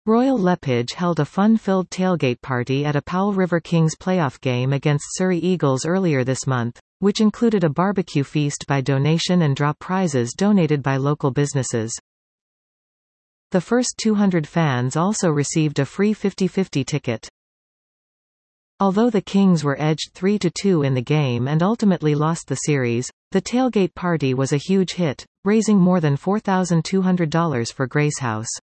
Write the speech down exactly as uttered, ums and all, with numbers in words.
Royal Lepage held a fun-filled tailgate party at a Powell River Kings playoff game against Surrey Eagles earlier this month, which included a barbecue feast by donation and draw prizes donated by local businesses. The first two hundred fans also received a free fifty-fifty ticket. Although the Kings were edged three to two in the game and ultimately lost the series, the tailgate party was a huge hit, raising more than four thousand two hundred dollars for Gracehouse.